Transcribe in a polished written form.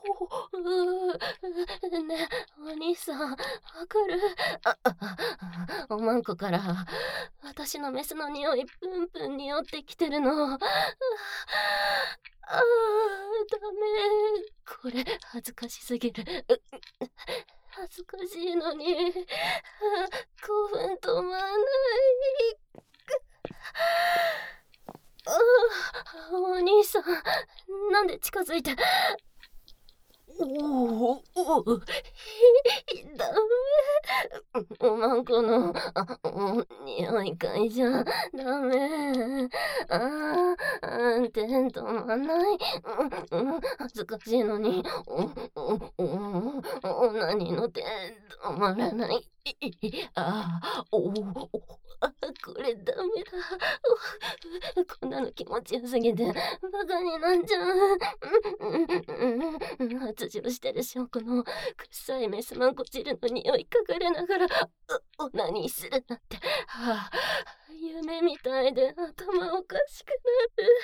ね、お兄さん、わかる？おまんこから私のメスの匂いプンプン匂ってきてるの。ダメ。これ恥ずかしすぎる。恥ずかしいのに、興奮止まんない。お兄さん、なんで近づいて。ダメ。おまんこの、匂い嗅いじゃダメ。手止まんない。恥ずかしいのに、何の手止まらない。これダメだ。こんなの気持ちよすぎて、バカになっちゃう。発情してる証拠の臭いメスマンコ汁の匂い嗅がれながら、オナニーするなんて、夢みたいで頭おかしくなる。